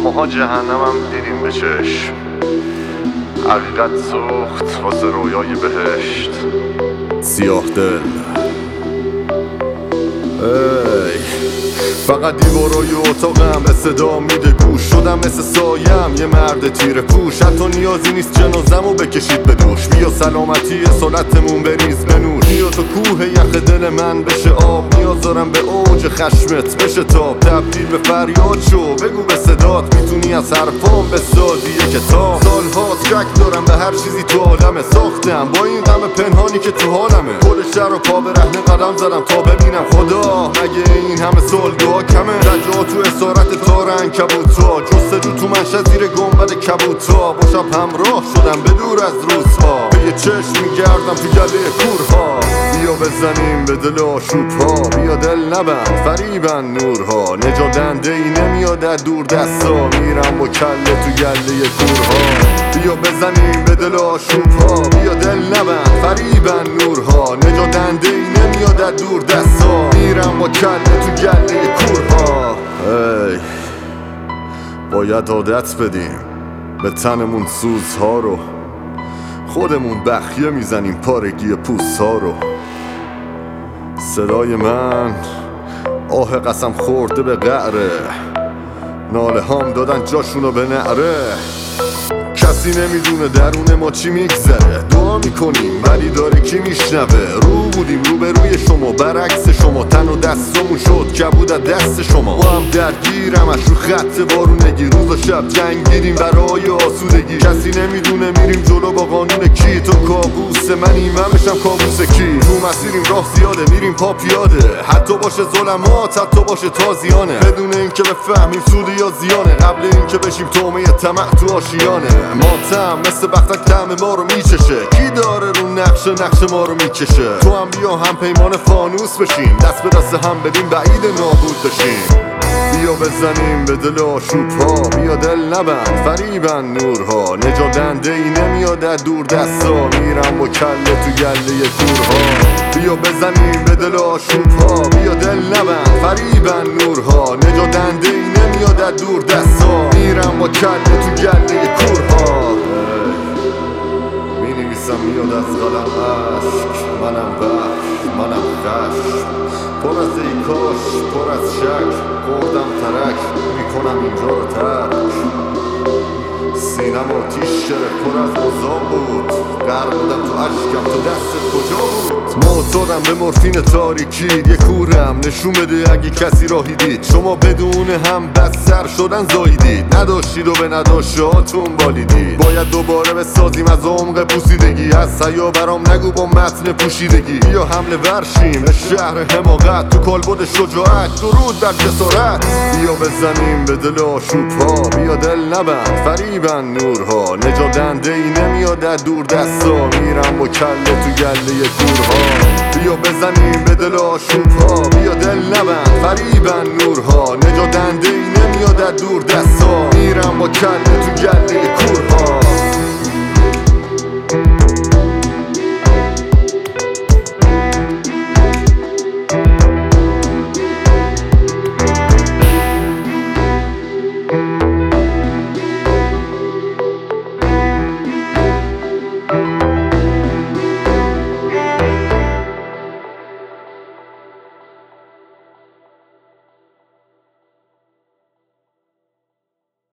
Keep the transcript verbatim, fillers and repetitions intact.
ماها جهنمم دیدیم به چشم، حقیقت سوخت واسه رویای بهشت. سیاه دل ای فقط دیوارای اتاقم به صدا میده گوش، شدم مثل سایم یه مرد تیر پوش. حتی نیازی نیست جنازمو بکشید به دوش، بیا سلامتی سلطمون بریز بنوش. بیا تو کوه یخ دل من بشه آب، نیاز دارم به اوج خشمت بشه تاب. تبدیل به فریاد شو بگو به صدات، میتونی از حرفام بسازی یه کتاب. سالهاست شک دارم به هر چیزی تو عالمه، ساختم با این غم پنهانی که تو حالمه. کل شهر و پا به رهن قدم زدم تا ببینم خدا مگه این همه سال دعا کمه. رجا تو اسارت تارن کبوتا، جستجو تو منشد زیر گنبد کبوتا. با شب همراه شدم به دور از روزها، به یه چشم میگردم تو گله کورها. بیا بزنیم به دل آشوبها، بیا دل نبند فریبن نورها. نجادنده ای نمیاد در دور دستا، میرم با کله تو گله کورها. بیا بزنیم به دل آشوبها، بیا دل نبند فریبن نورها. نجادنده ای نمیاد در دور دستا، میرم با کله تو گله کورها. ای باید عادت بدیم به تنمون سوزها رو، خودمون بخیه میزنیم پارگی پوستها رو. صدای من آه قسم خورده به قعره، ناله هام دادن جاشونو به نعره. کسی نمیدونه درون ما چی میگذره، دعا میکنیم ولی داره کی میشنوه. رو بودیم رو به روی شما برعکس شما، تن و دستمون شد کبود از دست شما. ما هم درگیرم اش رو خط وارونگی، روز و شب جنگیریم برای آسودگی. کسی نمیدونه میریم جلو با قانون کی، تو کابوس منی من بشم کابوس کی. تو مسیریم راه زیاده میریم پا پیاده، حتی باشه ظلمات حتی باشه تازیانه. بدون اینکه بفهمیم سودی یا زیانه، قبل اینکه بشیم تومه طمع تو آشیانه. ماتم مثل بختک طعم ما رو میچشه، کی داره رو نقش نقش ما رو میکشه. تو هم بیا هم پیمان فانوس بشیم، دست به دست هم بدیم بعید نابود بشیم. بیا بزنیم به دل آشوبها، بیا دل نبند فریبن نورها. نجادنده ای نمیاد در دور دستا، میرم با کله تو گله کورها. بیا بزنیم به دل آشوبها، بیا دل نبند فریبن نورها. نجادنده ای نمیاد در دور دستا، میرم با کله تو گله کورها. می نویسم میاد از قلم عشق، منم وحش منم خشم. پر از ای کاش پر از شک، خوردم ترک میکنم اینجا رو ترک. سینم آتیش گرفت پر از مزام بود، غرق بودم تو اشکم تو دستت کجا بود. معتادم به مورفین تاریکی، یه کورم نشون بده اگه کسی راهی دید. شما بدون هم بستر شدن زاییدید، نداشتید و به نداشتهاتون بالیدید. باید دوباره بسازیم از عمق پوسیدگی، از حیا برام نگو با متن پوشیدگی. بیا حمله ورشیم به شهر حماقت، تو کالبد شجاعت درود بر جسارت. بیا بزنیم به دل آشوبها، بیا دل نبند فریبن نورها. نجادنده ای نمیاد در دور دستا، میرم با کله تو گله کورها. بیا بزنیم به دل آشوبها، بیا دل نبند فریبن نورها. نجادنده ای نمیاد در دور دستا، میرم با کله تو گله کورها.